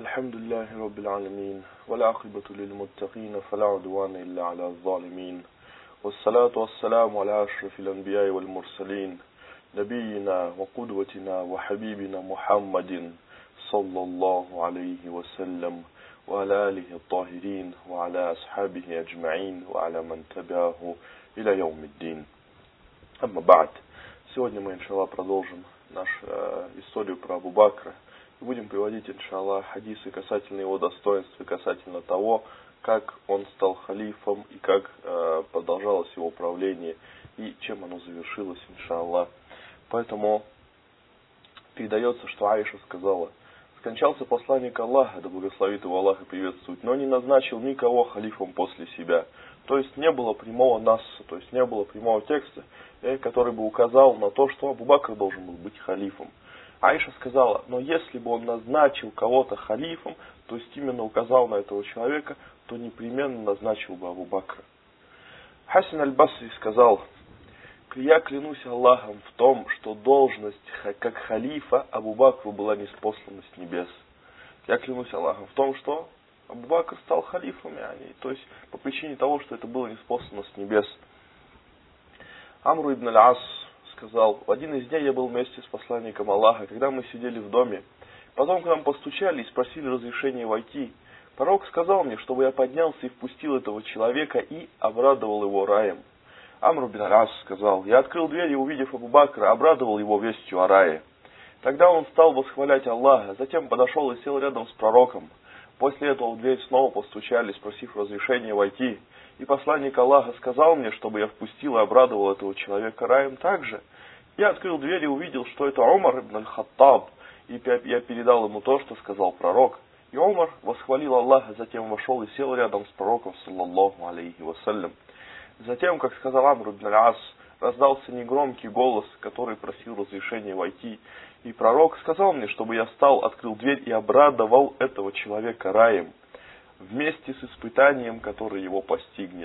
الحمد لله رب العالمين والعاقبة للمتقين فلا عدوان إلا على الظالمين والصلاة والسلام على أشرف الأنبياء والمرسلين نبينا وقدوتنا وحبيبنا محمد صلى الله عليه وسلم وعلى آله الطاهرين وعلى أصحابه أجمعين وعلى من تبعه إلى يوم الدين. أما بعد. Сегодня мы, иншаллах, продолжим нашу историю про Абу Бакра. И будем приводить, иншаллах, хадисы касательно его достоинств и касательно того, как он стал халифом и как продолжалось его правление и чем оно завершилось, иншаллах. Поэтому передается, что Аиша сказала: скончался посланник Аллаха, да благословит его Аллах и приветствует, но не назначил никого халифом после себя. То есть не было прямого насса, то есть не было прямого текста, который бы указал на то, что Абу Бакр должен был быть халифом. Аиша сказала: но если бы он назначил кого-то халифом, то есть именно указал на этого человека, то непременно назначил бы Абу Бакра. Хасан аль-Басри сказал: я клянусь Аллахом в том, что должность как халифа Абу Бакру была ниспослана с небес. Я клянусь Аллахом в том, что Абу Бакр стал халифом, то есть по причине того, что это было ниспослано с небес. Амр ибн аль-Ас сказал: в один из дней я был вместе с посланником Аллаха, когда мы сидели в доме. Потом к нам постучали и спросили разрешения войти. Пророк сказал мне, чтобы я поднялся и впустил этого человека и обрадовал его раем. Амр ибн аль-Ас сказал: я открыл дверь и, увидев Абу Бакра, обрадовал его вестью о рае. Тогда он стал восхвалять Аллаха, затем подошел и сел рядом с пророком. После этого в дверь снова постучали, спросив разрешения войти. И посланник Аллаха сказал мне, чтобы я впустил и обрадовал этого человека раем также. Я открыл дверь и увидел, что это Умар ибн аль-Хаттаб, и я передал ему то, что сказал пророк. И Умар восхвалил Аллаха, затем вошел и сел рядом с пророком, саллаллаху алейхи вассалям. Затем, как сказал Амр ибн аль-Ас, раздался негромкий голос, который просил разрешения войти. И пророк сказал мне, чтобы я встал, открыл дверь и обрадовал этого человека раем, вместе с испытанием, которое его постигнет.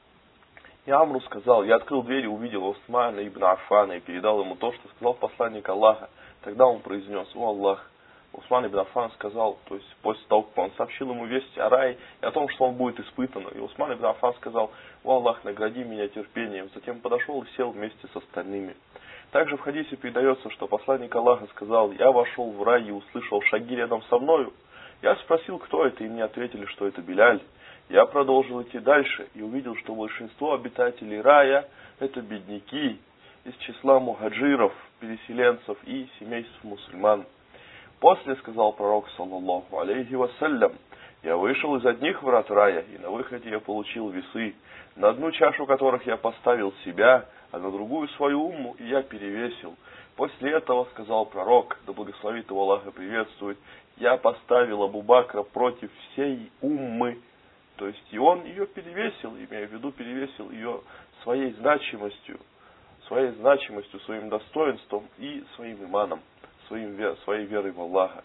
И Амру сказал: я открыл дверь и увидел Усмана ибн Аффана и передал ему то, что сказал посланник Аллаха. Тогда он произнес: о Аллах. Усман ибн Аффан сказал, то есть после того, как он сообщил ему весть о рае и о том, что он будет испытан. И Усман ибн Аффан сказал: о Аллах, награди меня терпением. Затем подошел и сел вместе с остальными. Также в хадисе передается, что посланник Аллаха сказал: я вошел в рай и услышал шаги рядом со мною. Я спросил, кто это, и мне ответили, что это Биляль. Я продолжил идти дальше и увидел, что большинство обитателей рая — это бедняки из числа мухаджиров, переселенцев и семейств мусульман. После, сказал пророк, саллаллаху алейхи вассалям, я вышел из одних врат рая, и на выходе я получил весы, на одну чашу которых я поставил себя, а на другую свою умму, и я перевесил. После этого, сказал пророк, да благословит его Аллах и приветствует, я поставил Абу Бакра против всей уммы. То есть и он ее перевесил, имея в виду, перевесил ее своей значимостью, своим достоинством и своим иманом, своей верой в Аллаха.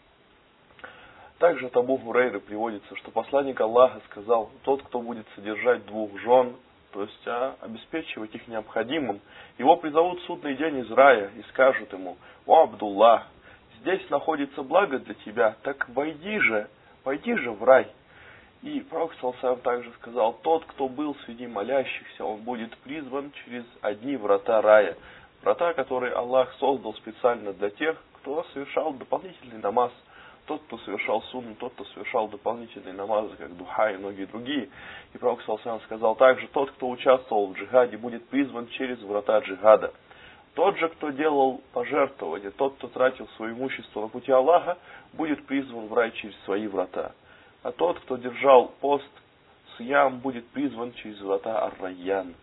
Также от Абу Хурейры приводится, что посланник Аллаха сказал: тот, кто будет содержать двух жен, то есть обеспечивать их необходимым, его призовут в судный день из рая и скажут ему: о Абдуллах, здесь находится благо для тебя, так войди же в рай. И пророк саллаллаху также сказал: тот, кто был среди молящихся, он будет призван через одни врата рая. Врата, которые Аллах создал специально для тех, кто совершал дополнительный намаз. Тот, кто совершал сунну, тот, кто совершал дополнительные намазы, как духа и многие другие. И пророк саллаллаху сказал также: тот, кто участвовал в джихаде, будет призван через врата джихада. Тот же, кто делал пожертвования, тот, кто тратил свое имущество на пути Аллаха, будет призван в рай через свои врата. А тот, кто держал пост, сиям, будет призван через врата ар-Райян.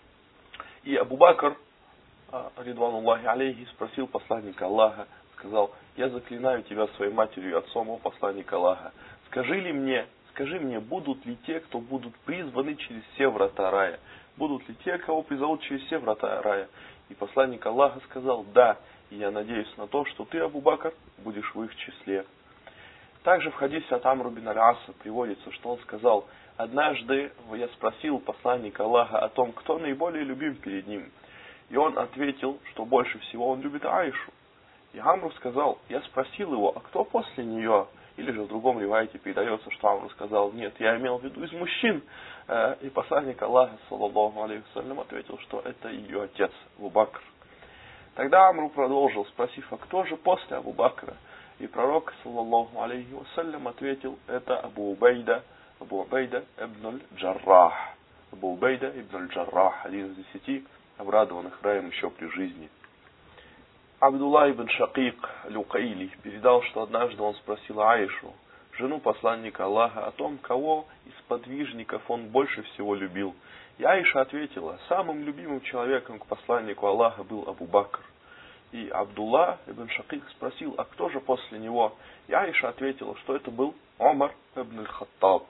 И Абу Бакр, ридвануллахи алейхи, спросил посланника Аллаха, сказал: я заклинаю тебя своей матерью и отцом, о посланник Аллаха, скажи мне, будут ли те, кто будут призваны через все врата рая? Будут ли те, кого призовут через все врата рая? И посланник Аллаха сказал: да, и я надеюсь на то, что ты, Абу Бакр, будешь в их числе. Также в хадисе от Амру ибн аль-Аса приводится, что он сказал: однажды я спросил посланника Аллаха о том, кто наиболее любим перед ним. И он ответил, что больше всего он любит Аишу. И Амру сказал: я спросил его: а кто после нее? Или же в другом ривайте передается, что Амр сказал: нет, я имел в виду из мужчин. И посланник Аллаха, саллаллаху алейхи вассалям, ответил, что это ее отец, Абу Бакр. Тогда Амру продолжил, спросив: а кто же после Абу Бакра? И пророк, саллаллаху алейхи вассалям, ответил: это Абу Убайда ибн аль-Джаррах. Абу Убайда ибн аль-Джаррах, один из 10 обрадованных раем еще при жизни. Абдулла ибн Шакик аль-Укайли передал, что однажды он спросил Аишу, жену посланника Аллаха, о том, кого из подвижников он больше всего любил. И Аиша ответила: самым любимым человеком к посланнику Аллаха был Абу Бакр. И Абдулла ибн Шакик спросил: а кто же после него? И Аиша ответила, что это был Умар ибн аль-Хаттаб.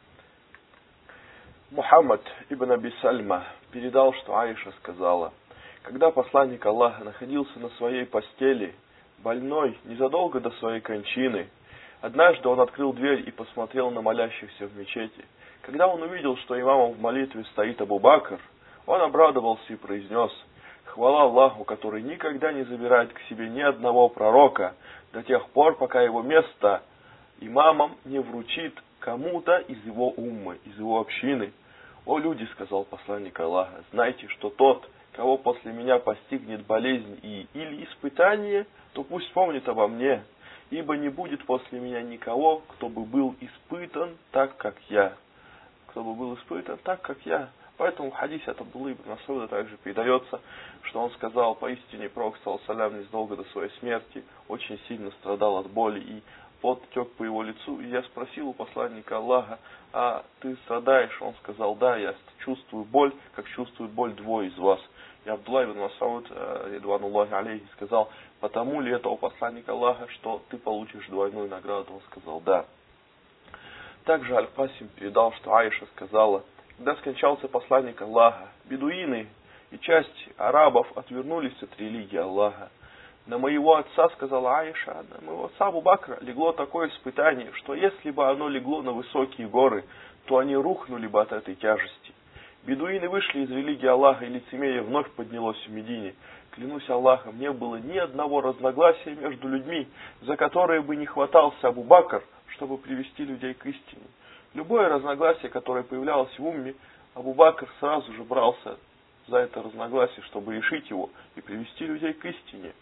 Мухаммад ибн Аби Сальма передал, что Аиша сказала: когда посланник Аллаха находился на своей постели, больной, незадолго до своей кончины, однажды он открыл дверь и посмотрел на молящихся в мечети. Когда он увидел, что имамом в молитве стоит Абу Бакр, он обрадовался и произнес: хвала Аллаху, который никогда не забирает к себе ни одного пророка до тех пор, пока его место имамом не вручит кому-то из его уммы, из его общины. О люди, сказал посланник Аллаха, знайте, что тот, кого после меня постигнет болезнь или испытание, то пусть помнит обо мне, ибо не будет после меня никого, кто бы был испытан так, как я. Кто бы был испытан так, как я. Поэтому в хадисе от Абдуллы ибн Мас'уда также передается, что он сказал: поистине пророк, саллаллаху незадолго до своей смерти очень сильно страдал от боли, и пот тек по его лицу. И я спросил у посланника Аллаха: а ты страдаешь? Он сказал: да, я чувствую боль, как чувствует боль двое из вас. И Абдулла ибн Мас'уд, ридвануллахи алейхи, сказал: потому ли это, у посланника Аллаха, что ты получишь двойную награду? Он сказал: да. Также Аль-Касим передал, что Аиша сказала: когда скончался посланник Аллаха, бедуины и часть арабов отвернулись от религии Аллаха. На моего отца, сказала Аиша, на моего отца Абу Бакра легло такое испытание, что если бы оно легло на высокие горы, то они рухнули бы от этой тяжести. Бедуины вышли из религии Аллаха, и лицемерие вновь поднялось в Медине. Клянусь Аллахом, не было ни одного разногласия между людьми, за которое бы не хватался Абу Бакр, чтобы привести людей к истине. Любое разногласие, которое появлялось в умме, Абу Бакр сразу же брался за это разногласие, чтобы решить его и привести людей к истине.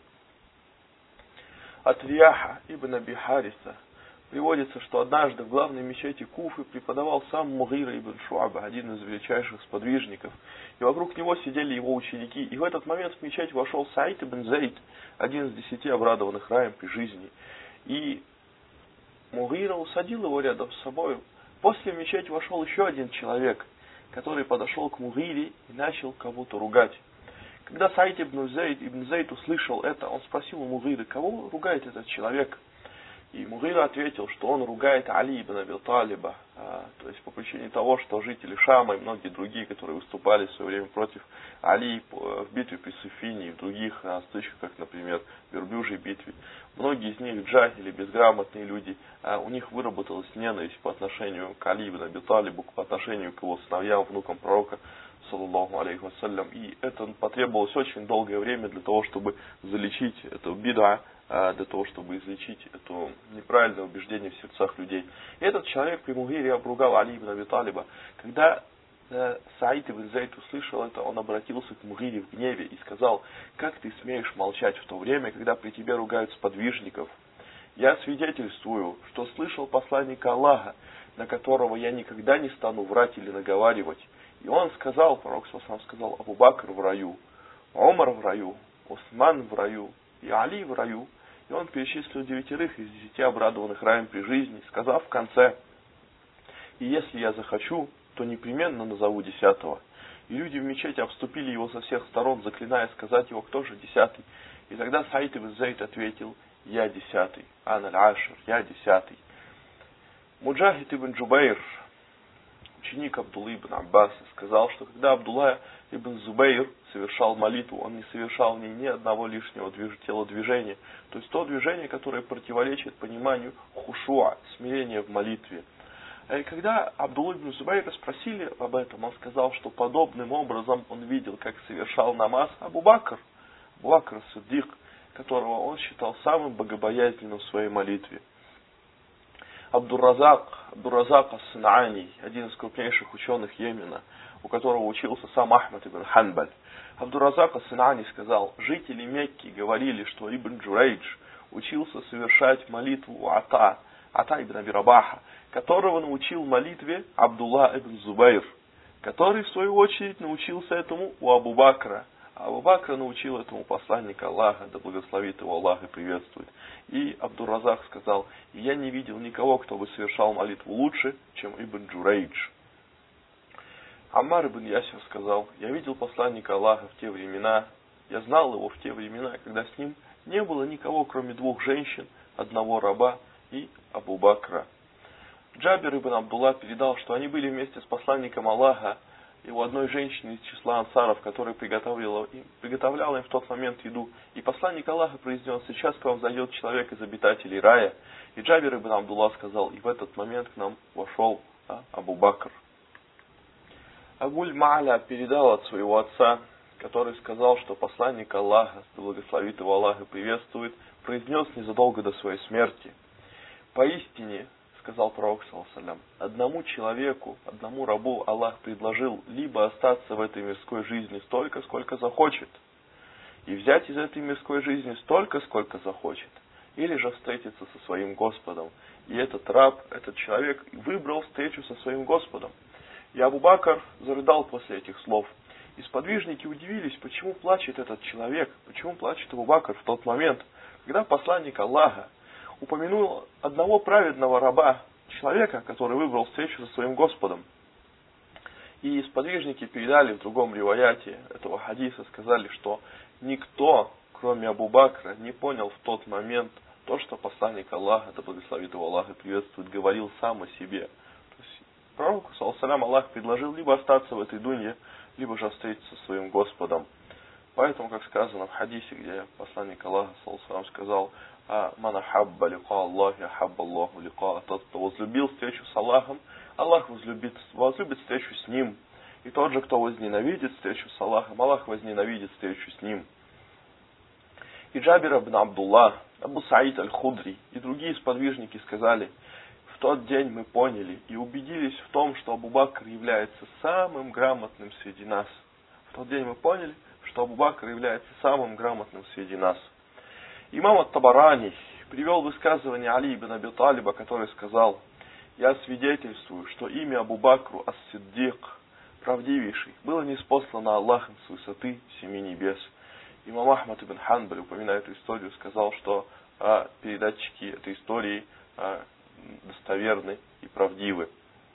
От Рияха ибн Аби Хариса приводится, что однажды в главной мечети Куфы преподавал сам Мугира ибн Шуаба, один из величайших сподвижников, и вокруг него сидели его ученики. И в этот момент в мечеть вошел Саид ибн Зейд, один из 10 обрадованных раем при жизни. И Мугира усадил его рядом с собой. После в мечеть вошел еще один человек, который подошел к Мугире и начал кого-то ругать. Когда Саид ибн Зейд услышал это, он спросил у Мугиры: кого ругает этот человек? И Мугира ответил, что он ругает Али ибн Аби Талиба, то есть по причине того, что жители Шама и многие другие, которые выступали в свое время против Али в битве при Суфине и в других стычках, как, например, в Верблюжьей битве, многие из них джахили, безграмотные люди, у них выработалась ненависть по отношению к Али ибн Аби Талибу, по отношению к его сыновьям, внукам пророка, саллаллаху алейхи вассалям. И это потребовалось очень долгое время для того, чтобы залечить эту бида, для того, чтобы излечить это неправильное убеждение в сердцах людей. И этот человек при Мугире обругал Али ибн Аби Талиба. Когда Саид ибн Зейд услышал это, он обратился к Мугире в гневе и сказал: как ты смеешь молчать в то время, когда при тебе ругают сподвижников? Я свидетельствую, что слышал посланника Аллаха, на которого я никогда не стану врать или наговаривать. И он сказал, пророк сам сказал: Абу Бакр в раю, Умар в раю, Усман в раю и Али в раю. И он перечислил 9 из 10 обрадованных раем при жизни, сказав в конце: и если я захочу, то непременно назову 10-го. И люди в мечети обступили его со всех сторон, заклиная сказать его, кто же 10-й. И тогда Саид ибн Зейд ответил: я 10-й, ана аль-ашир, я 10-й. Муджахид ибн Джубайр, ученик Абдуллы ибн Аббаса, сказал, что когда Абдулла ибн Зубайр совершал молитву, он не совершал в ней ни одного лишнего телодвижения. То есть то движение, которое противоречит пониманию хушуа, смирения в молитве. И когда Абдуллу ибн Зубайра спросили об этом, он сказал, что подобным образом он видел, как совершал намаз Абу Бакр Сиддик, которого он считал самым богобоязненным в своей молитве. Абдур-Разак ас-Сан'ани, один из крупнейших ученых Йемена, у которого учился сам Ахмад ибн Ханбаль. Абдур-Разак ас-Сан'ани сказал: жители Мекки говорили, что Ибн Джурейдж учился совершать молитву у Ата ибн Аби Рабаха, которого научил молитве Абдулла ибн Зубайр, который в свою очередь научился этому у Абу Бакра. Абу Бакр научил этому посланника Аллаха, да благословит его Аллах и приветствует. И Абдур-Разак сказал: я не видел никого, кто бы совершал молитву лучше, чем Ибн Джурейдж. Аммар ибн Ясир сказал: я видел посланника Аллаха в те времена, я знал его в те времена, когда с ним не было никого, кроме двух женщин, одного раба и Абу Бакра. Джабир ибн Абдулла передал, что они были вместе с посланником Аллаха и у одной женщины из числа ансаров, которая приготовляла им в тот момент еду. И посланник Аллаха произнес: сейчас к вам зайдет человек из обитателей рая. И Джабир ибн Абдулла сказал: и в этот момент к нам вошел Абу Бакр. Абуль-Ма'ля передал от своего отца, который сказал, что посланник Аллаха, да благословит его Аллах и приветствует, произнес незадолго до своей смерти: поистине, сказал пророк ﷺ, одному человеку, одному рабу Аллах предложил либо остаться в этой мирской жизни столько, сколько захочет, и взять из этой мирской жизни столько, сколько захочет, или же встретиться со своим Господом. И этот раб, этот человек выбрал встречу со своим Господом. И Абу Бакр зарыдал после этих слов. И сподвижники удивились, почему плачет этот человек, почему плачет Абу Бакр в тот момент, когда посланник Аллаха упомянул одного праведного раба, человека, который выбрал встречу со своим Господом. И сподвижники передали в другом риваяте этого хадиса, сказали, что никто, кроме Абу Бакра, не понял в тот момент то, что посланник Аллаха, да благословит его Аллах и приветствует, говорил сам о себе. То есть пророку ﷺ Аллах предложил либо остаться в этой дунье, либо же встретиться со своим Господом. Поэтому, как сказано в хадисе, где посланник Аллаха ﷺ сказал: «Ман ахабба лиқа Аллахи, ахабба Аллаху лиқа». Тот, кто возлюбил встречу с Аллахом, Аллах возлюбит встречу с ним. И тот же, кто возненавидит встречу с Аллахом, Аллах возненавидит встречу с ним. И Джабир ибн Абдулла, Абу Саид аль-Худри и другие сподвижники сказали: в тот день мы поняли и убедились в том, что Абу Бакр является самым грамотным среди нас. В тот день мы поняли, что Абу Бакр является самым грамотным среди нас. Имам ат-Табарани привел высказывание Али ибн Аби Талиба, который сказал: я свидетельствую, что имя Абу Бакру ас-Сиддик, правдивейший, было ниспослано Аллахом с высоты семи небес. Имам Ахмад ибн Ханбаль, упоминая эту историю, сказал, что передатчики этой истории достоверны и правдивы.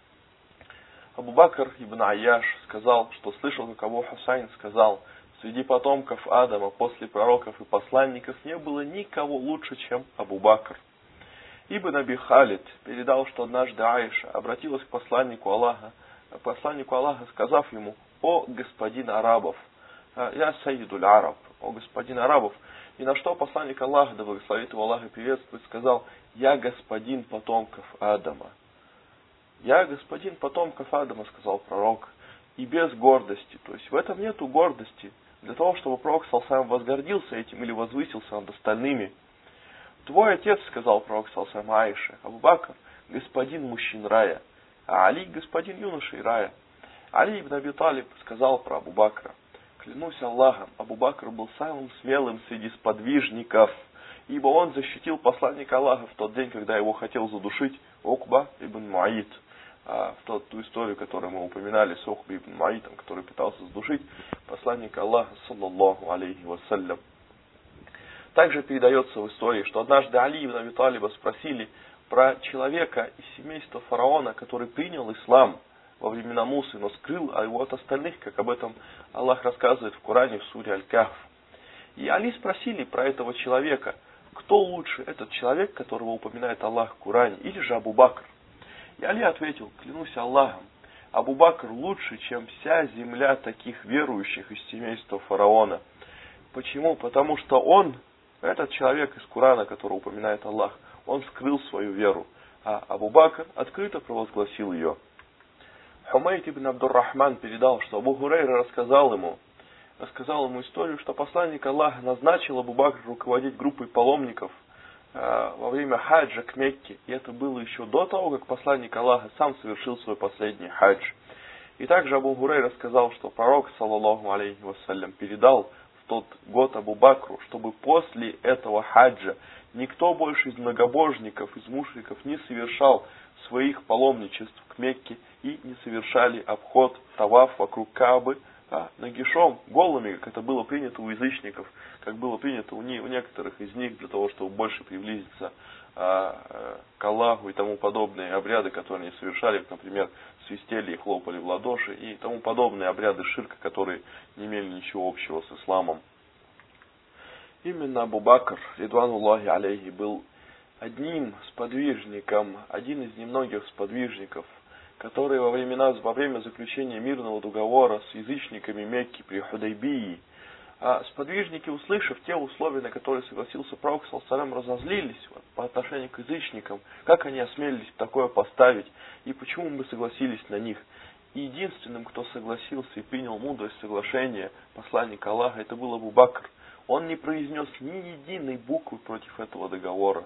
Абу Бакр ибн Айяш сказал, что слышал, как Абу Хусайн сказал: среди потомков Адама после пророков и посланников не было никого лучше, чем Абу Бакр. Ибн Аби Халид передал, что однажды Аиша обратилась к посланнику Аллаха, сказав ему: о господин арабов, я сайидуль араб, о господин арабов. И на что посланник Аллаха, да благословит его Аллах и приветствует, сказал: я господин потомков Адама. Я господин потомков Адама, сказал пророк, и без гордости. То есть в этом нету гордости, для того, чтобы пророк ﷺ возгордился этим или возвысился над остальными. Твой отец, сказал пророк ﷺ Аише, Абу Бакр, господин мужчин рая, а Али господин юношей рая. Али ибн Аби Талиб сказал про Абу Бакра: клянусь Аллахом, Абу Бакр был самым смелым среди сподвижников, ибо он защитил посланника Аллаха в тот день, когда его хотел задушить Укба ибн Муаид. В ту историю, которую мы упоминали с Укбой ибн Муаидом, который пытался задушить посланника Аллаха, саллаллаху алейхи вассалям. Также передается в истории, что однажды Али ибн Аби Талиба спросили про человека из семейства фараона, который принял ислам во времена Мусы, но скрыл его от остальных, как об этом Аллах рассказывает в Коране в суре Аль-Кахф. И Али спросили про этого человека: кто лучше, этот человек, которого упоминает Аллах в Коране, или же Абу Бакр? И Али ответил: клянусь Аллахом, Абу Бакр лучше, чем вся земля таких верующих из семейства фараона. Почему? Потому что он, этот человек из Корана, которого упоминает Аллах, он скрыл свою веру, а Абу Бакр открыто провозгласил ее. Хумейд ибн Абдур-Рахман передал, что Абу Хурейра рассказал ему историю, что посланник Аллаха назначил Абу Бакр руководить группой паломников во время хаджа к Мекке. И это было еще до того, как посланник Аллаха сам совершил свой последний хадж. И также Абу Хурайра рассказал, что пророк, саллаллаху алейхи вассалям, передал в тот год Абу Бакру, чтобы после этого хаджа никто больше из многобожников, из мушриков не совершал своих паломничеств к Мекке и не совершали обход, таваф вокруг Каабы нагишом, голыми, как это было принято у язычников, как было принято у некоторых из них, для того, чтобы больше приблизиться к Аллаху и тому подобные обряды, которые они совершали, как, например, свистели и хлопали в ладоши и тому подобные обряды ширка, которые не имели ничего общего с исламом. Именно Абу Бакр, ридвануллахи алейхи, был одним сподвижником, один из немногих сподвижников, которые во время заключения мирного договора с язычниками Мекки при Худайбии, сподвижники, услышав те условия, на которые согласился пророк, саллаллаху, разозлились по отношению к язычникам, как они осмелились такое поставить, и почему мы согласились на них. И единственным, кто согласился и принял мудрость соглашения посланника Аллаха, это был Абу Бакр. Он не произнес ни единой буквы против этого договора.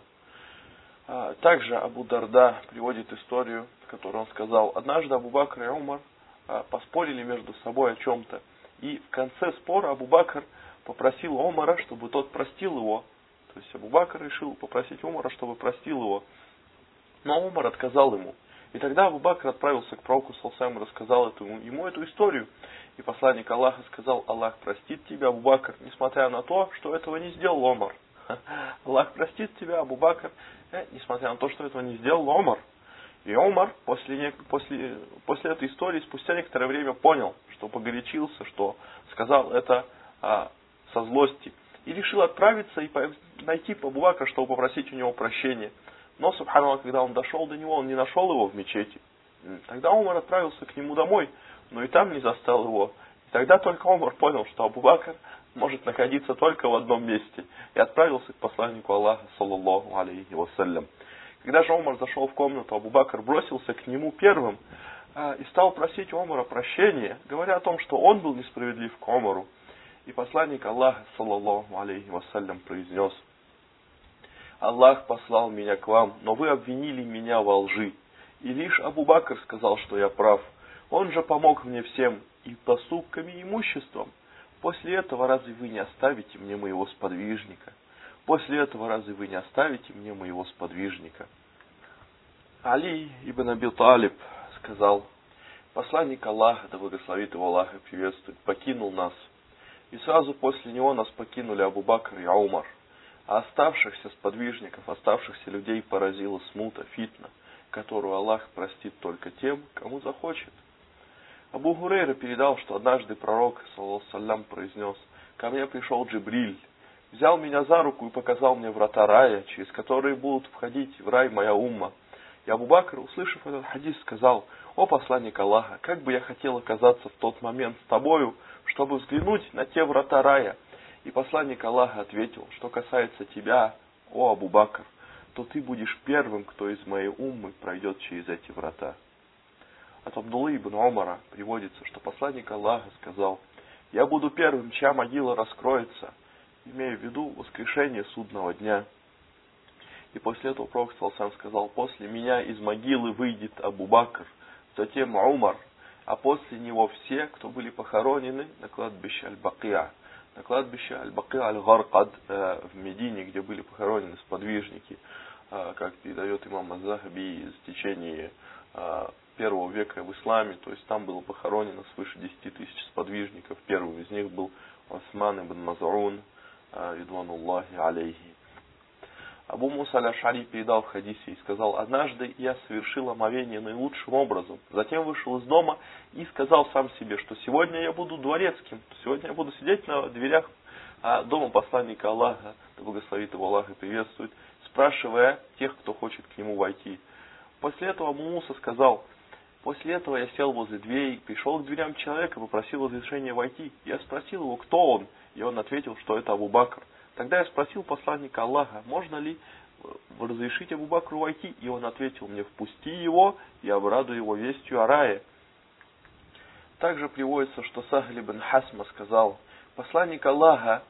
Также Абу Дарда приводит историю, в которой он сказал: однажды Абу Бакр и Умар поспорили между собой о чем-то. И в конце спора Абу Бакр попросил Умара, чтобы тот простил его. То есть Абу Бакр решил попросить Умара, чтобы простил его. Но Умар отказал ему. И тогда Абу Бакр отправился к пророку саллаллаху и рассказал ему эту историю. И посланник Аллаха сказал: Аллах простит тебя, Абу Бакр, несмотря на то, что этого не сделал Умар. Аллах простит тебя, Абу Бакр, несмотря на то, что этого не сделал Умар. И Умар после этой истории спустя некоторое время понял, что погорячился, что сказал это со злости. И решил отправиться и найти Абу Бакра, чтобы попросить у него прощения. Но, субханаллах, когда он дошел до него, он не нашел его в мечети. Тогда Умар отправился к нему домой, но и там не застал его. И тогда только Умар понял, что Абу Бакр может находиться только в одном месте. И отправился к посланнику Аллаха, саллаллаху алейхи вассалям. Когда же Умар зашел в комнату, Абу Бакр бросился к нему первым и стал просить у Умара прощения, говоря о том, что он был несправедлив к Умару. И посланник Аллаха, саллаллаху алейхи вассалям, произнес: Аллах послал меня к вам, но вы обвинили меня во лжи. И лишь Абу Бакр сказал, что я прав. Он же помог мне всем и поступками, и имуществом. После этого разве вы не оставите мне моего сподвижника? После этого разве вы не оставите мне моего сподвижника? Али ибн Аби Талиб сказал: посланник Аллаха, да благословит его Аллах и приветствует, покинул нас. И сразу после него нас покинули Абу Бакр и Умар. А оставшихся сподвижников, оставшихся людей поразила смута, фитна, которую Аллах простит только тем, кому захочет. Абу Хурайра передал, что однажды пророк, саллаллаху алейхи, произнес: ко мне пришел Джибриль, взял меня за руку и показал мне врата рая, через которые будут входить в рай моя умма. И Абу Бакр, услышав этот хадис, сказал: о посланник Аллаха, как бы я хотел оказаться в тот момент с тобою, чтобы взглянуть на те врата рая. И посланник Аллаха ответил: что касается тебя, о Абу Бакр, то ты будешь первым, кто из моей уммы пройдет через эти врата. От Абдуллы ибн Умара приводится, что посланник Аллаха сказал: я буду первым, чья могила раскроется, имея в виду воскрешение судного дня. И после этого пророк саллаллаху сказал: после меня из могилы выйдет Абу Бакр, затем Умар, а после него все, кто были похоронены на кладбище Аль-Бакия. На кладбище Аль-Бакия Аль-Гаркад в Медине, где были похоронены сподвижники, как передает имам Аз-Захаби, из течения первого века в исламе. То есть там было похоронено свыше 10 тысяч сподвижников. Первым из них был Осман ибн Маз'ун, ридвануллахи алейхи. Абу Муса аль-Аш'ари передал в хадисе и сказал: однажды я совершил омовение наилучшим образом. Затем вышел из дома и сказал сам себе, что сегодня я буду дворецким, сегодня я буду сидеть на дверях дома посланника Аллаха, да благословит его Аллах и приветствует, спрашивая тех, кто хочет к нему войти. После этого Абу Муса сказал: после этого я сел возле дверей, пришел к дверям человека, попросил разрешения войти. Я спросил его, кто он, и он ответил, что это Абу Бакр. Тогда я спросил посланника Аллаха: можно ли разрешить Абу Бакру войти? И он ответил мне: впусти его, и обрадуй его вестью о рае. Также приводится, что Сахль ибн Хасма сказал: посланник Аллаха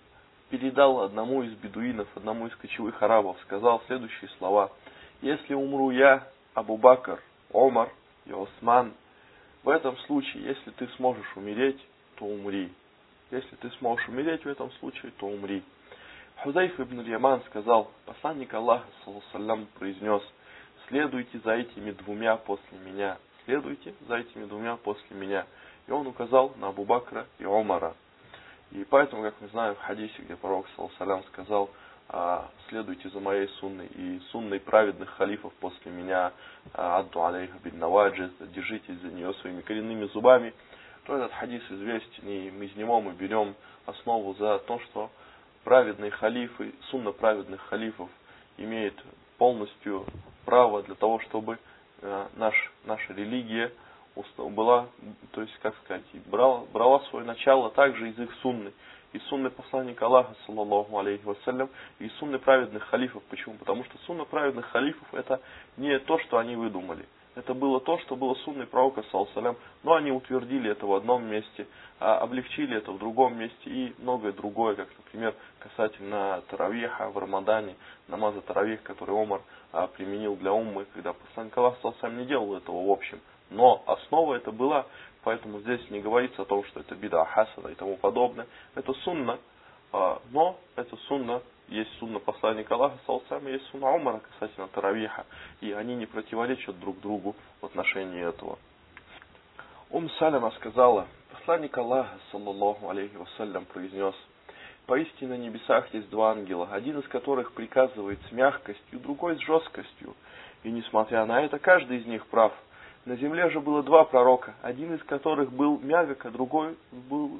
передал одному из бедуинов, одному из кочевых арабов, сказал следующие слова: «Если умру я, Абу Бакр, Омар и Осман, в этом случае, если ты сможешь умереть, то умри. Если ты сможешь умереть в этом случае, то умри». Хузайф ибн Яман сказал: посланник Аллаха, саллаллаху произнес: «Следуйте за этими двумя после меня, следуйте за этими двумя после меня». И он указал на Абу Бакра и Омара. И поэтому, как мы знаем в хадисе, где пророк, саллаллаху сказал: следуйте за моей сунной и сунной праведных халифов после меня, адду алейха бин наваджиз, держитесь за нее своими коренными зубами, то этот хадис известен, и из него мы берем основу за то, что праведные халифы, сунна праведных халифов имеет полностью право для того, чтобы наша религия была, то есть, как сказать, брала свое начало также из их сунны, из сунны посланника Аллаха, саллаллаху алейхи вассалям, и из сунны праведных халифов. Почему? Потому что сунна праведных халифов это не то, что они выдумали. Это было то, что было сунной пророка, саллаллаху алейхи вассалям, но они утвердили это в одном месте, облегчили это в другом месте и многое другое, как, например, касательно таравиха в Рамадане, намаза таравих, который Омар применил для уммы, когда посланник Аллаха, саллаллаху алейхи вассалям, не делал этого в общем. Но основа это была, поэтому здесь не говорится о том, что это бида хасана и тому подобное. Это сунна, но это сунна, есть сунна посланника Аллаха, саллаллаху алейхи, есть сунна Умара касательно таравиха, и они не противоречат друг другу в отношении этого. Саляма сказала: посланник Аллаха, саллаллаху алейхи вассалям, произнес: поистине на небесах есть два ангела, один из которых приказывает с мягкостью, другой с жесткостью, и несмотря на это, каждый из них прав. На земле же было два пророка, один из которых был мягок, а другой был,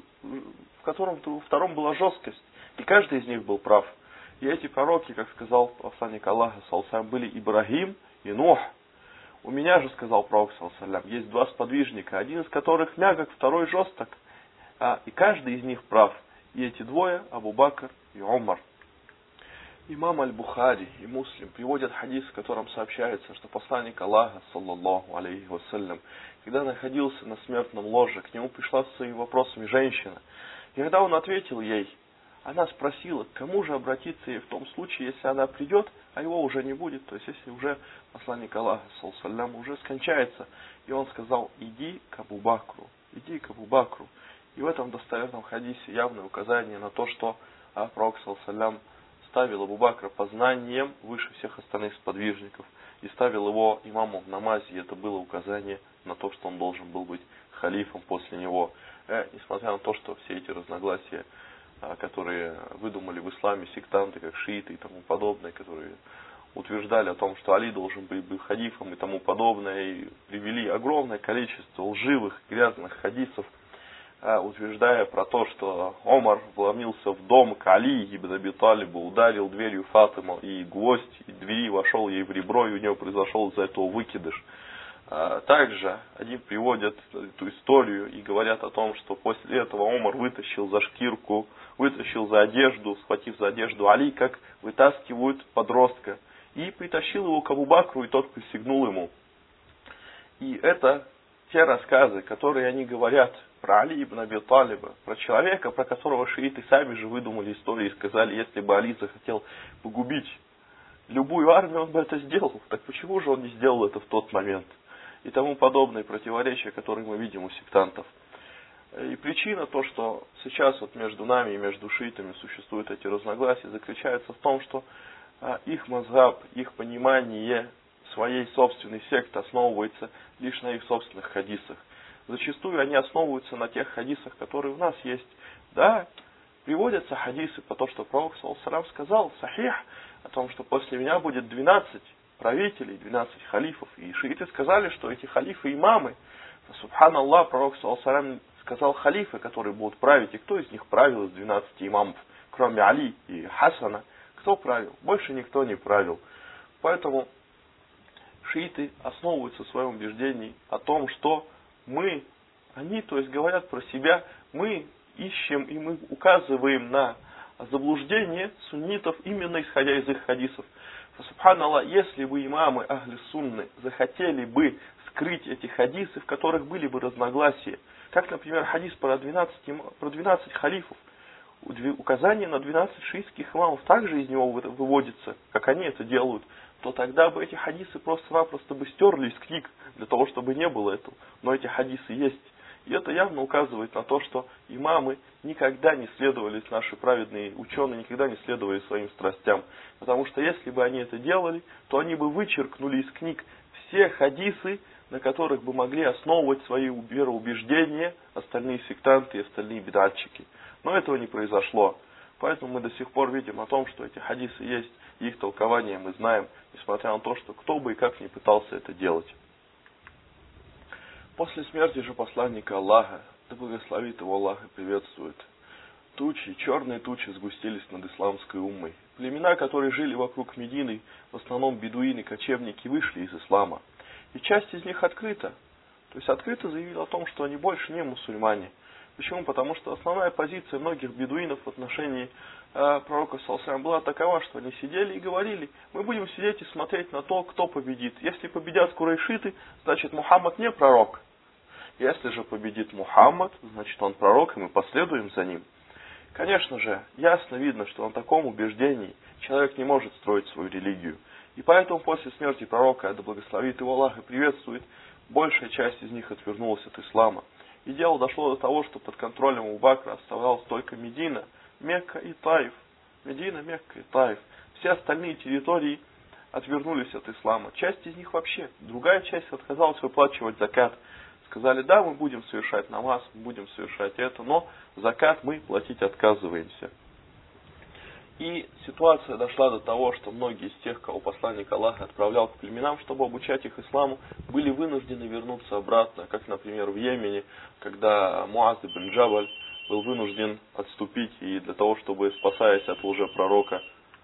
в втором была жесткость, и каждый из них был прав. И эти пророки, как сказал посланник Аллаха, саллаллаху алейхи, были Ибрагим и Нух. У меня же, сказал пророк, саллаллаху алейхи, есть два сподвижника, один из которых мягок, второй жесток, и каждый из них прав. И эти двое Абу Бакр и Умар. Имам Аль-Бухари и Муслим приводят хадис, в котором сообщается, что посланник Аллаха, саллаллаху алейхи вассалям, когда находился на смертном ложе, к нему пришла со своими вопросами женщина. И когда он ответил ей, она спросила, к кому же обратиться ей в том случае, если она придет, а его уже не будет, то есть если уже посланник Аллаха, саллаллаху алейхи вассалям, уже скончается. И он сказал: иди к Абу Бакру, иди к Абу Бакру. И в этом достоверном хадисе явное указание на то, что пророк, саллаллаху алейхи вассалям, ставил Абу Бакра познанием выше всех остальных сподвижников и ставил его имамом в намазе, и это было указание на то, что он должен был быть халифом после него. Несмотря на то, что все эти разногласия, которые выдумали в исламе сектанты, как шииты и тому подобное, которые утверждали о том, что Али должен быть халифом и тому подобное, и привели огромное количество лживых, грязных хадисов, утверждая про то, что Омар вломился в дом к Али ибн Аби Талибу, ударил дверью Фатиму, и гвоздь и двери вошел ей в ребро, и у него произошел из-за этого выкидыш. Также они приводят эту историю и говорят о том, что после этого Омар вытащил за шкирку, вытащил за одежду, схватив за одежду Али, как вытаскивают подростка, и притащил его к Абу Бакру, и тот присягнул ему. И это те рассказы, которые они говорят про Али ибн Аби Талиба, про человека, про которого шииты сами же выдумали истории и сказали, если бы Али захотел погубить любую армию, он бы это сделал. Так почему же он не сделал это в тот момент? И тому подобные противоречия, которые мы видим у сектантов. И причина то, что сейчас вот между нами и между шиитами существуют эти разногласия, заключается в том, что их мазхаб, их понимание своей собственной секты основывается лишь на их собственных хадисах. Зачастую они основываются на тех хадисах, которые у нас есть. Да, приводятся хадисы по тому, что пророк, саллаллаху алейхи, сказал, сахих, о том, что после меня будет 12 правителей, 12 халифов. И шииты сказали, что эти халифы имамы. Субханаллах, пророк, саллаллаху алейхи, сказал халифы, которые будут править. И кто из них правил из 12 имамов, кроме Али и Хасана? Кто правил? Больше никто не правил. Поэтому шииты основываются в своем убеждении о том, что они, то есть говорят про себя, мы ищем и мы указываем на заблуждение суннитов именно исходя из их хадисов. Субханаллах, если бы имамы Ахли Сунны захотели бы скрыть эти хадисы, в которых были бы разногласия, как, например, хадис про 12 халифов, указание на 12 шиитских имамов также из него выводится, как они это делают, то тогда бы эти хадисы просто-напросто бы стерли из книг, для того, чтобы не было этого. Но эти хадисы есть. И это явно указывает на то, что имамы никогда не следовали, наши праведные ученые никогда не следовали своим страстям. Потому что если бы они это делали, то они бы вычеркнули из книг все хадисы, на которых бы могли основывать свои вероубеждения остальные сектанты и остальные бидатчики. Но этого не произошло. Поэтому мы до сих пор видим о том, что эти хадисы есть, и их толкование мы знаем, несмотря на то, что кто бы и как ни пытался это делать. После смерти же посланника Аллаха, да благословит его Аллах и приветствует, тучи, черные тучи сгустились над исламской уммой. Племена, которые жили вокруг Медины, в основном бедуины, кочевники, вышли из ислама. И часть из них открыто, то есть открыто заявила о том, что они больше не мусульмане. Почему? Потому что основная позиция многих бедуинов в отношении пророка ﷺ была такова, что они сидели и говорили: мы будем сидеть и смотреть на то, кто победит. Если победят курайшиты, значит Мухаммад не пророк. Если же победит Мухаммад, значит он пророк, и мы последуем за ним. Конечно же, ясно видно, что на таком убеждении человек не может строить свою религию. И поэтому после смерти пророка, да благословит его Аллах и приветствует, большая часть из них отвернулась от ислама. И дело дошло до того, что под контролем Абу Бакра оставалась только Медина, Мекка и Таиф. Медина, Мекка и Таиф. Все остальные территории отвернулись от ислама. Часть из них вообще. Другая часть отказалась выплачивать закат. Сказали: да, мы будем совершать намаз, мы будем совершать это, но закат мы платить отказываемся. И ситуация дошла до того, что многие из тех, кого посланник Аллаха отправлял к племенам, чтобы обучать их исламу, были вынуждены вернуться обратно, как, например, в Йемене, когда Муаз ибн Джабаль был вынужден отступить, и для того, чтобы, спасаясь от лжепророка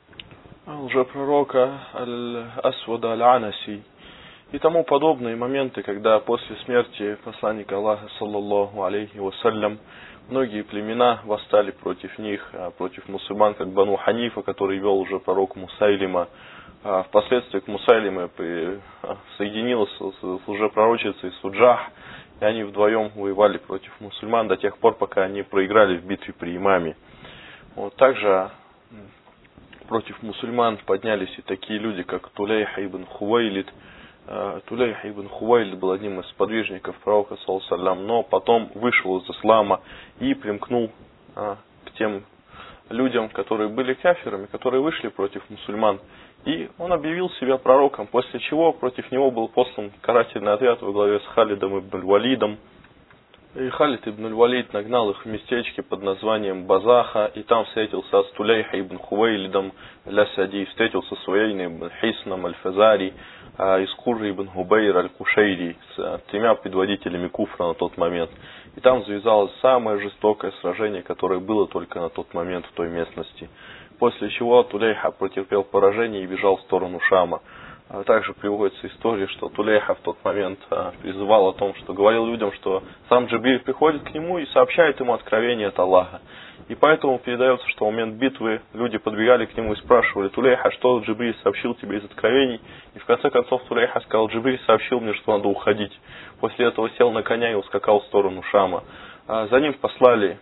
Аль-Асвада Аль-Анаси и тому подобные моменты, когда после смерти посланника Аллаха, саллаллаху алейхи вассалям, многие племена восстали против них, против мусульман, как Бану Ханифа, который вел уже пророк Мусайлима. Впоследствии к Мусайлиме соединилась с лжепророчицей Суджах, и они вдвоем воевали против мусульман до тех пор, пока они проиграли в битве при имаме. Вот также против мусульман поднялись и такие люди, как Тулейх ибн Хувайлид. Тулейх ибн Хувайлид был одним из сподвижников пророка, саллаллаху, но потом вышел из ислама и примкнул к тем людям, которые были кафирами, которые вышли против мусульман. И он объявил себя пророком, после чего против него был послан карательный отряд во главе с Халидом ибн Аль-Валидом. И Халид ибн Аль-Валид нагнал их в местечке под названием Базаха, и там встретился с Тулейха ибн Хувайлидом Лясади, встретился с Уэйн ибн Хисном Аль-Фазари, из Курри ибн Губейр Аль-Кушейри, с тремя предводителями куфра на тот момент. И там завязалось самое жестокое сражение, которое было только на тот момент в той местности. После чего Тулейха потерпел поражение и бежал в сторону Шама. Также приводится история, что Тулейха в тот момент призывал о том, что говорил людям, что сам Джибриль приходит к нему и сообщает ему откровение от Аллаха. И поэтому передается, что в момент битвы люди подбегали к нему и спрашивали: Тулейха, что Джибриль сообщил тебе из откровений? И в конце концов Тулейха сказал: Джибриль сообщил мне, что надо уходить. После этого сел на коня и ускакал в сторону Шама. За ним послали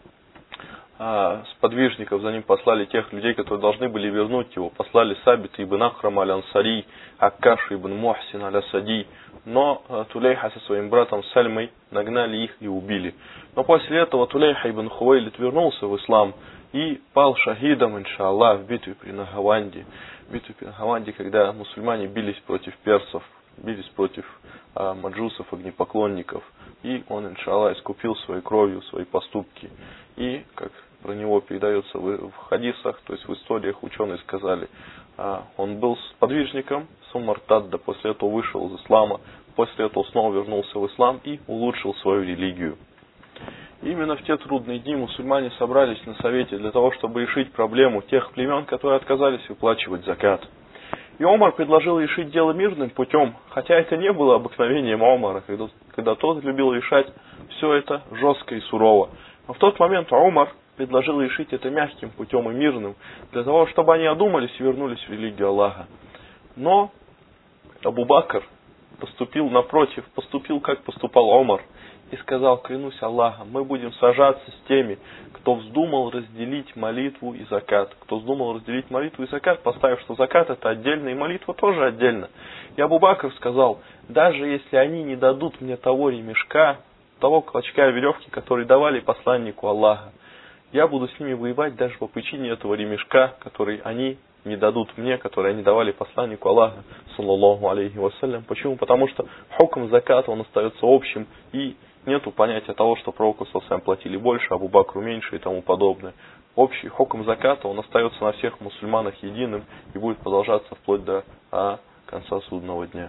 сподвижников, за ним послали тех людей, которые должны были вернуть его. Послали Сабита ибн Ахрам Аль-Ансари, Аккаш ибн Мухсин Аль-Асади. Но Тулейха со своим братом Сальмой нагнали их и убили. Но после этого Тулейха ибн Хувайлид вернулся в ислам и пал шахидом, иншаллах, в битве при Нахаванде. В битве при Нахаванде, когда мусульмане бились против персов, бились против маджусов, огнепоклонников. И он, иншаллах, искупил своей кровью свои поступки. И, как про него передается в хадисах, то есть в историях, ученые сказали, он был сподвижником Суммартадда, после этого вышел из ислама, после этого снова вернулся в ислам и улучшил свою религию. И именно в те трудные дни мусульмане собрались на совете для того, чтобы решить проблему тех племен, которые отказались выплачивать закат. И Омар предложил решить дело мирным путем, хотя это не было обыкновением Омара, когда тот любил решать все это жестко и сурово. Но в тот момент Омар предложил решить это мягким путем и мирным, для того, чтобы они одумались и вернулись в религию Аллаха. Но Абу Бакр поступил напротив, поступил как поступал Омар, и сказал: клянусь Аллахом, мы будем сражаться с теми, кто вздумал разделить молитву и закат. Кто вздумал разделить молитву и закат, поставив, что закат это отдельно, и молитва тоже отдельно. И Абу Бакр сказал: даже если они не дадут мне того ремешка, того клочка веревки, который давали посланнику Аллаха, я буду с ними воевать даже по причине этого ремешка, который они не дадут мне, который они давали посланнику Аллаха, саллаллаху алейхи вассалям. Почему? Потому что хукм заката, он остается общим, и нету понятия того, что пророку саллаллаху платили больше, Абу Бакру меньше и тому подобное. Общий хукм заката, он остается на всех мусульманах единым и будет продолжаться вплоть до конца судного дня.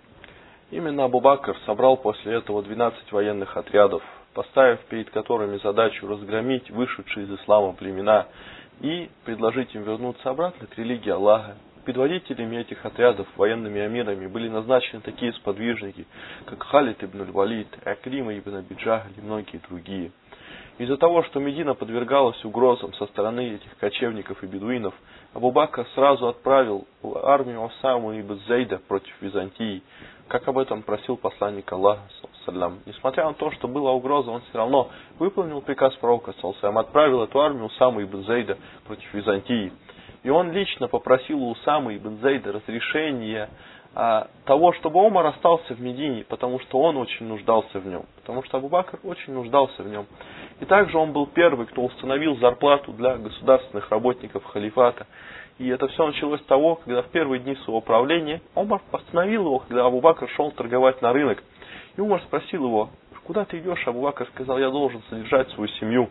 Именно Абу Бакр собрал после этого 12 военных отрядов, поставив перед которыми задачу разгромить вышедшие из ислама племена и предложить им вернуться обратно к религии Аллаха. Предводителями этих отрядов, военными амирами, были назначены такие сподвижники, как Халид ибн аль-Валид, Акрима ибн Аби Джахль и многие другие. Из-за того, что Медина подвергалась угрозам со стороны этих кочевников и бедуинов, Абу Бакр сразу отправил армию Усаму ибн Зейда против Византии, как об этом просил посланник Аллаха, саллям. Несмотря на то, что была угроза, он все равно выполнил приказ пророка, саллям, отправил эту армию Усаму ибн Зейда против Византии. И он лично попросил у Усамы ибн Зейда разрешения того, чтобы Омар остался в Медине, потому что он очень нуждался в нем. Потому что Абу Бакр очень нуждался в нем. И также он был первый, кто установил зарплату для государственных работников халифата. И это все началось с того, когда в первые дни своего правления Омар постановил его, когда Абу Бакр шел торговать на рынок. И Умар спросил его: куда ты идешь? Абу Бакр сказал: я должен содержать свою семью.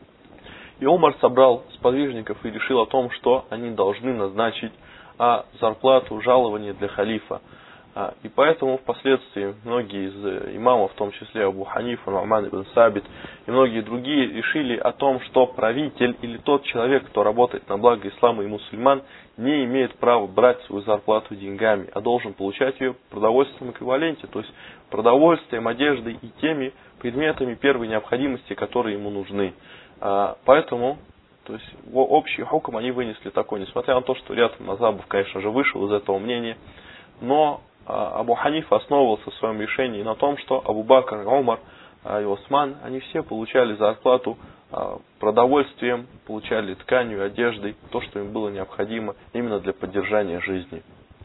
И Омар собрал сподвижников и решил о том, что они должны назначить зарплату, жалование для халифа. И поэтому впоследствии многие из имамов, в том числе Абу Ханифа, Ну'ман ибн Сабит и многие другие, решили о том, что правитель или тот человек, кто работает на благо ислама и мусульман, не имеет права брать свою зарплату деньгами, а должен получать ее в продовольственном эквиваленте, то есть продовольствием, одеждой и теми предметами первой необходимости, которые ему нужны. Поэтому, то есть общий хукм они вынесли такой, несмотря на то, что ряд мазхабов, конечно же, вышел из этого мнения, но Абу Ханифа основывался в своем решении на том, что Абу Бакр, Омар и Осман, они все получали зарплату продовольствием, получали тканью, одеждой, то, что им было необходимо именно для поддержания жизни.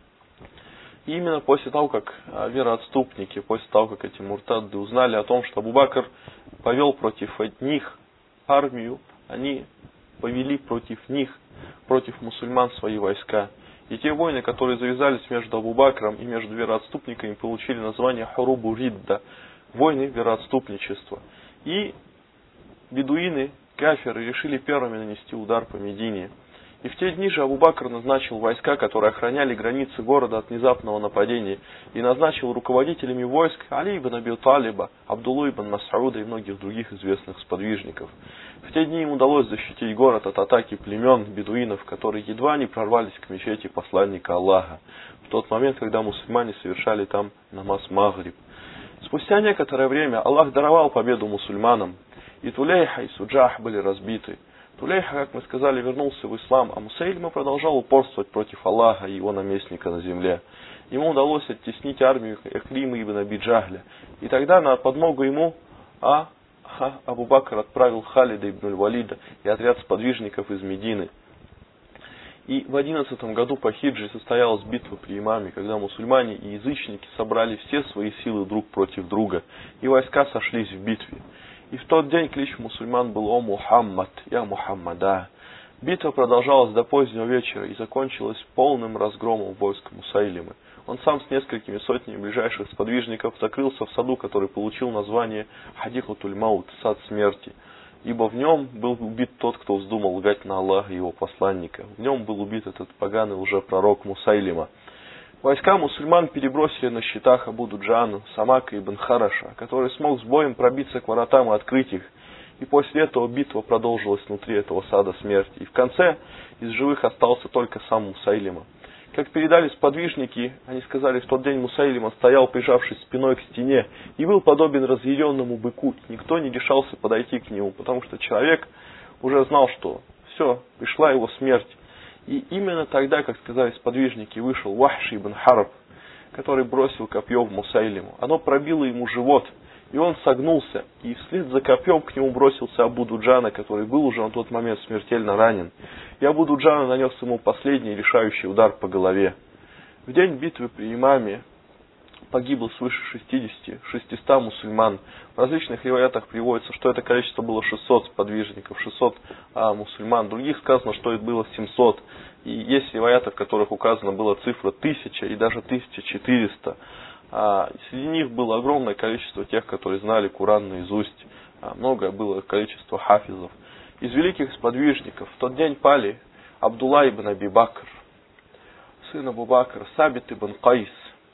И именно после того, как вероотступники, после того, как эти муртадды узнали о том, что Абу Бакр повел против них армию, они повели против них, против мусульман свои войска. И те войны, которые завязались между Абу Бакром и между вероотступниками, получили название Хурубу Ридда, войны вероотступничества. И бедуины, кафиры, решили первыми нанести удар по Медине. И в те дни же Абу Бакр назначил войска, которые охраняли границы города от внезапного нападения, и назначил руководителями войск Али ибн Аби Талиба, Абдуллу ибн Мас'уда и многих других известных сподвижников. В те дни им удалось защитить город от атаки племен бедуинов, которые едва не прорвались к мечети посланника Аллаха, в тот момент, когда мусульмане совершали там намаз Магриб. Спустя некоторое время Аллах даровал победу мусульманам, и Тулейха и Суджах были разбиты. Тулейха, как мы сказали, вернулся в ислам, а Мусайлима продолжал упорствовать против Аллаха и его наместника на земле. Ему удалось оттеснить армию Акрима ибн Аби Джахля. И тогда на подмогу ему Абу Бакр отправил Халида ибн аль-Валида и отряд сподвижников из Медины. И в 11 году по хиджре состоялась битва при имаме, когда мусульмане и язычники собрали все свои силы друг против друга, и войска сошлись в битве. И в тот день клич мусульман был: «О Мухаммад, я Мухаммада». Битва продолжалась до позднего вечера и закончилась полным разгромом войск Мусайлимы. Он сам с несколькими сотнями ближайших сподвижников закрылся в саду, который получил название Хадихатуль Маут, сад смерти. Ибо в нем был убит тот, кто вздумал лгать на Аллаха и его посланника. В нем был убит этот поганый лжепророк Мусайлима. Войска мусульман перебросили на щитах Абу Дуджану, Самака ибн Хараша, который смог с боем пробиться к воротам и открыть их. И после этого битва продолжилась внутри этого сада смерти. И в конце из живых остался только сам Мусайлима. Как передали сподвижники, они сказали, в тот день Мусайлима стоял, прижавшись спиной к стене, и был подобен разъяренному быку. Никто не решался подойти к нему, потому что человек уже знал, что все, пришла его смерть. И именно тогда, как сказали сподвижники, вышел Вахши ибн Харб, который бросил копье в Мусайлиму. Оно пробило ему живот, и он согнулся, и вслед за копьем к нему бросился Абу Дуджана, который был уже на тот момент смертельно ранен. И Абу Дуджана нанес ему последний решающий удар по голове. В день битвы при имаме погибло свыше 600 мусульман. В различных риваятах приводится, что это количество было 600 сподвижников, 600 мусульман. В других сказано, что это было 700. И есть риваяты, в которых указана была цифра 1000 и даже 1400. Среди них было огромное количество тех, которые знали Куран наизусть. Многое было количество хафизов. Из великих сподвижников в тот день пали Абдулла ибн Аби Бакр, сын Абу Бакр, Сабит ибн Кайс,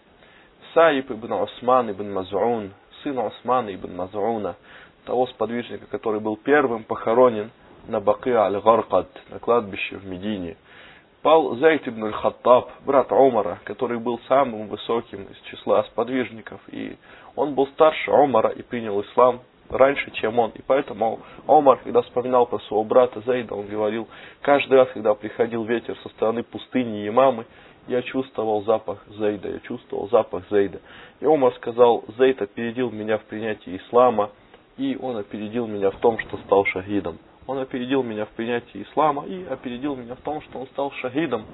Саиб ибн Усман ибн Маз'ун, сын Усмана ибн Маз'уна, того сподвижника, который был первым похоронен на Баки аль-Гаркад, на кладбище в Медине. Пал Зайд ибн аль-Хаттаб, брат Умара, который был самым высоким из числа сподвижников. И он был старше Умара и принял ислам раньше, чем он. И поэтому Умар, когда вспоминал про своего брата Зайда, он говорил, каждый раз, когда приходил ветер со стороны пустыни Ямамы, я чувствовал запах Зайда, я чувствовал запах Зайда. И Умар сказал, Зайд опередил меня в принятии ислама, и он опередил меня в том, что стал шахидом. Он опередил меня в принятии ислама и опередил меня в том, что он стал шахидом.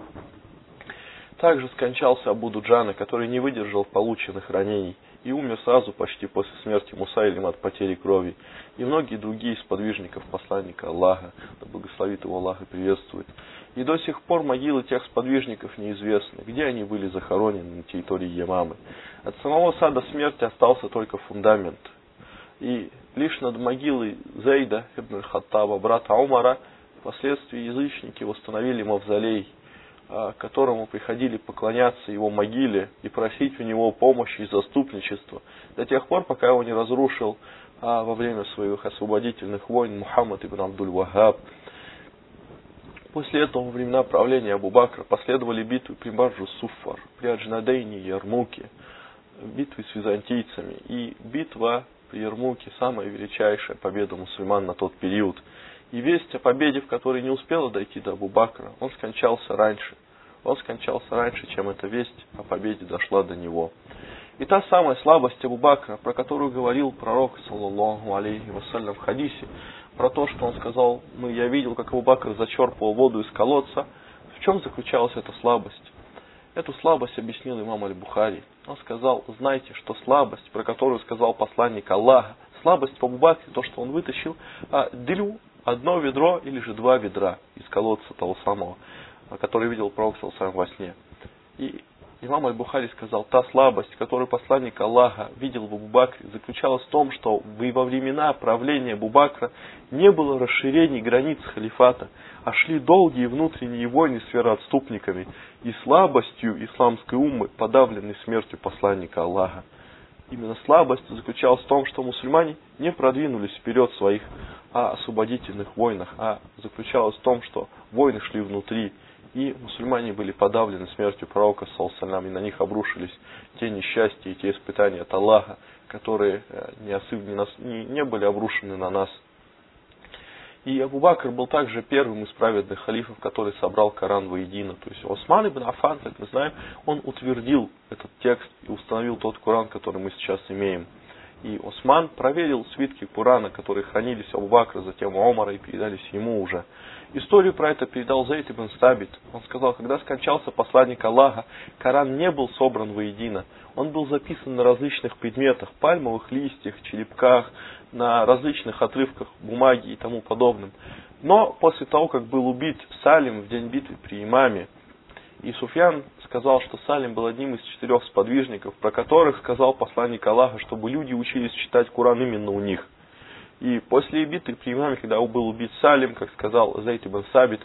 Также скончался Абу Дуджана, который не выдержал полученных ранений и умер сразу почти после смерти Мусайлима от потери крови. И многие другие сподвижников посланника Аллаха, да благословит его Аллах и приветствует. И до сих пор могилы тех сподвижников неизвестны, где они были захоронены на территории Ямамы. От самого сада смерти остался только фундамент. И лишь над могилой Зайда ибн аль-Хаттаба, брата Умара, впоследствии язычники восстановили мавзолей, к которому приходили поклоняться его могиле и просить у него помощи и заступничества, до тех пор, пока его не разрушил во время своих освободительных войн Мухаммад ибн Абдуль-Вахаб. После этого во времена правления Абу Бакра последовали битвы при Барджу-Суффар, при Аджнадейне и Ярмуке, битвы с византийцами и битва при Ярмуке, самая величайшая победа мусульман на тот период. И весть о победе, в которой не успела дойти до Абу Бакра, он скончался раньше. Он скончался раньше, чем эта весть о победе дошла до него. И та самая слабость Абу Бакра, про которую говорил пророк, саллаллаху алейхи вассалям, в хадисе, про то, что он сказал, я видел, как Абу Бакр зачерпывал воду из колодца. В чем заключалась эта слабость? Эту слабость объяснил имам Аль-Бухари. Он сказал, знайте, что слабость, про которую сказал посланник Аллаха, слабость в Абу Бакре, то, что он вытащил делю, одно ведро или же два ведра из колодца того самого, который видел пророк саллаллаху во сне. И имам Аль-Бухари сказал, та слабость, которую посланник Аллаха видел в Абу Бакре, заключалась в том, что во времена правления Абу Бакра не было расширений границ халифата, а шли долгие внутренние войны с вероотступниками и слабостью исламской уммы, подавленной смертью посланника Аллаха. Именно слабость заключалась в том, что мусульмане не продвинулись вперед в своих освободительных войнах, а заключалась в том, что войны шли внутри, и мусульмане были подавлены смертью пророка, саллаллаху, и на них обрушились те несчастья и те испытания от Аллаха, которые не были обрушены на нас. И Абу Бакр был также первым из праведных халифов, который собрал Коран воедино. То есть Осман ибн Аффан, как мы знаем, он утвердил этот текст и установил тот Коран, который мы сейчас имеем. И Осман проверил свитки Корана, которые хранились у Абу Бакра, затем у Умара и передались ему уже. Историю про это передал Зайд ибн Сабит. Он сказал, когда скончался посланник Аллаха, Коран не был собран воедино. Он был записан на различных предметах, пальмовых листьях, черепках, на различных отрывках бумаги и тому подобном. Но после того, как был убит Салим в день битвы при имаме, и Суфьян сказал, что Салим был одним из 4 сподвижников, про которых сказал посланник Аллаха, чтобы люди учились читать Коран именно у них. И после битвы при имаме, когда был убит Салим, как сказал Зайд ибн Сабит,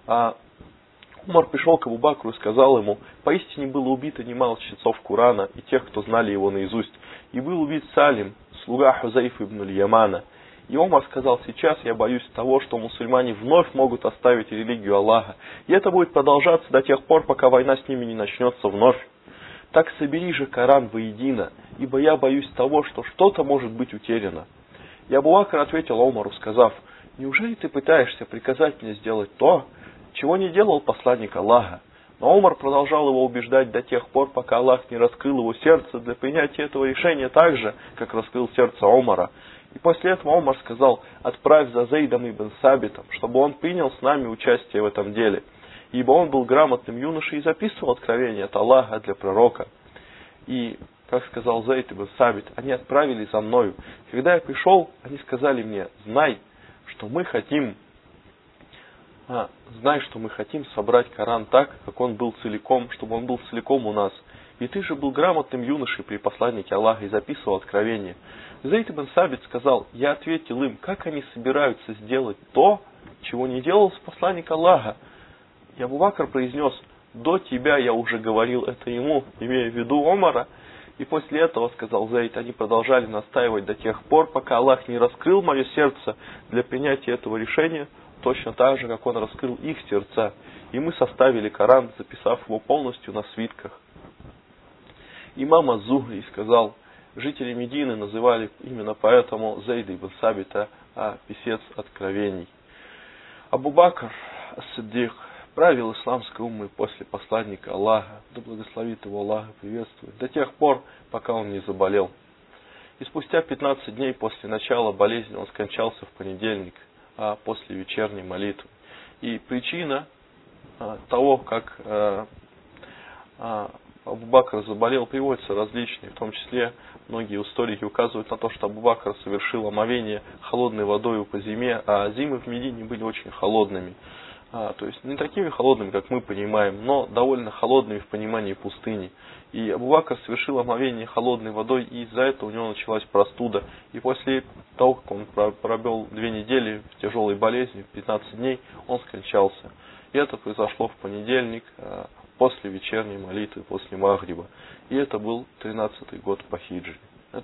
Умар пришел к Абу Бакру и сказал ему, поистине было убито немало чтецов Корана и тех, кто знали его наизусть. И был убит Салим, слуга Хузайфа ибн аль-Ямана. И Умар сказал, сейчас я боюсь того, что мусульмане вновь могут оставить религию Аллаха. И это будет продолжаться до тех пор, пока война с ними не начнется вновь. Так собери же Коран воедино, ибо я боюсь того, что что-то может быть утеряно. И Абу Бакр ответил Умару, сказав, неужели ты пытаешься приказать мне сделать то, чего не делал посланник Аллаха? Но Умар продолжал его убеждать до тех пор, пока Аллах не раскрыл его сердце для принятия этого решения так же, как раскрыл сердце Умара. И после этого Умар сказал: отправь за Зейдом ибн Сабитом, чтобы он принял с нами участие в этом деле. Ибо он был грамотным юношей и записывал откровения от Аллаха для пророка. И, как сказал Зейд ибн Сабит, они отправились за мною. Когда я пришел, они сказали мне: знай, что мы хотим собрать Коран так, как он был целиком, чтобы он был целиком у нас. И ты же был грамотным юношей при посланнике Аллаха и записывал откровения. Зейд ибн Сабит сказал: я ответил им, как они собираются сделать то, чего не делал посланник Аллаха. И Абу Бакр произнес: до тебя я уже говорил это ему, имея в виду Умара. И после этого, сказал Зейд, они продолжали настаивать до тех пор, пока Аллах не раскрыл мое сердце для принятия этого решения, точно так же, как он раскрыл их сердца. И мы составили Коран, записав его полностью на свитках. Имам аз-Зухри сказал: жители Медины называли именно поэтому Зейда ибн Сабита писец откровений. Абу Бакр ас-Сиддик правил исламской уммой после посланника Аллаха, да благословит его Аллах и приветствует, до тех пор, пока он не заболел. И спустя 15 дней после начала болезни он скончался в понедельник, после вечерней молитвы. И причина того, как Абу Бакр заболел, приводится различные, в том числе многие историки указывают на то, что Абу Бакр совершил омовение холодной водой по зиме, а зимы в Медине были очень холодными. То есть не такими холодными, как мы понимаем, но довольно холодными в понимании пустыни. И Абу Бакр совершил омовение холодной водой, и из-за этого у него началась простуда. И после того, как он пробыл 2 недели в тяжелой болезни, 15 дней, он скончался. И это произошло в понедельник, после вечерней молитвы, после Магриба. И это был 13-й год по хиджре.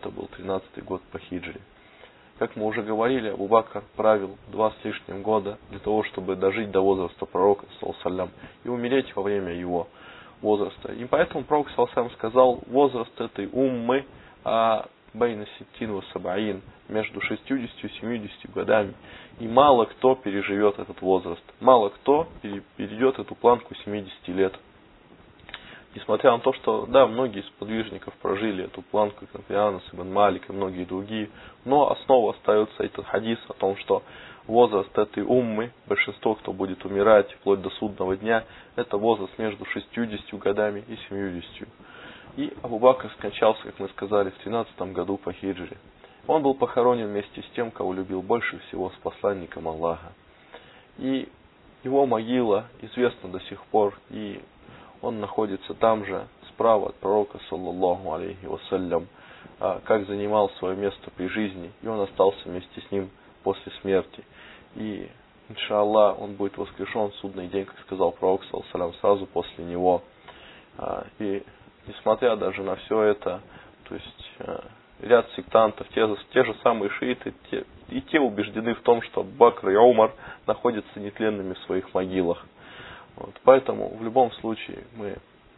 Как мы уже говорили, Абу Бакр правил 2 с лишним года для того, чтобы дожить до возраста пророка, саллаллаху, и умереть во время его возраста. И поэтому пророк, саллаллаху, сказал: возраст этой уммы бейна ситтин ва сабаин, между 60 и 70 годами. И мало кто переживет этот возраст. Мало кто перейдет эту планку 70 лет. Несмотря на то, что, да, многие из подвижников прожили эту планку, как, например, Анас ибн Малик и многие другие, но основа остается этот хадис о том, что возраст этой уммы, большинство, кто будет умирать вплоть до судного дня, это возраст между 60 годами и 70. И Абу Бакр скончался, как мы сказали, в 13 году по хиджре. Он был похоронен вместе с тем, кого любил больше всего, с посланником Аллаха. И его могила известна до сих пор, и он находится там же, справа от пророка, саллаллаху алейхи вассалям, как занимал свое место при жизни, и он остался вместе с ним после смерти. И, иншаллах, он будет воскрешен в судный день, как сказал пророк, саллаллаху алейхи, сразу после него. И, несмотря даже на все это, то есть ряд сектантов, те же самые шииты, те убеждены в том, что Абу Бакр и Умар находятся нетленными в своих могилах. Вот, поэтому в любом случае мы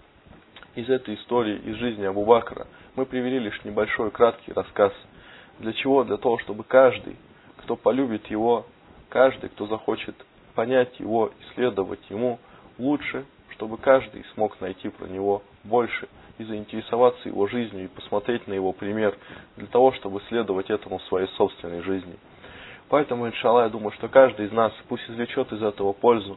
из этой истории, из жизни Абу Бакра, мы привели лишь небольшой краткий рассказ. Для чего? Для того, чтобы каждый, кто полюбит его, каждый, кто захочет понять его, исследовать ему лучше, чтобы каждый смог найти про него больше и заинтересоваться его жизнью и посмотреть на его пример, для того, чтобы следовать этому в своей собственной жизни. Поэтому, иншаллах, я думаю, что каждый из нас пусть извлечет из этого пользу.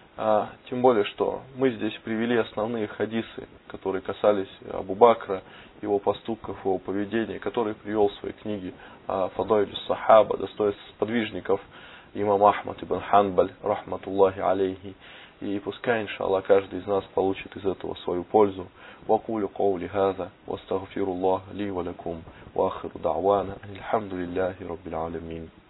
Тем более, что мы здесь привели основные хадисы, которые касались Абу Бакра, его поступков, его поведения, которые привел в своей книге Фадайль Сахаба, достоинств сподвижников, имам Ахмад ибн Ханбаль, рахматуллахи алейхи. И пускай, иншаллах, каждый из нас получит из этого свою пользу. وأقول قولي هذا واستغفر الله لي ولكم وآخر دعوانا الحمد لله رب العالمين.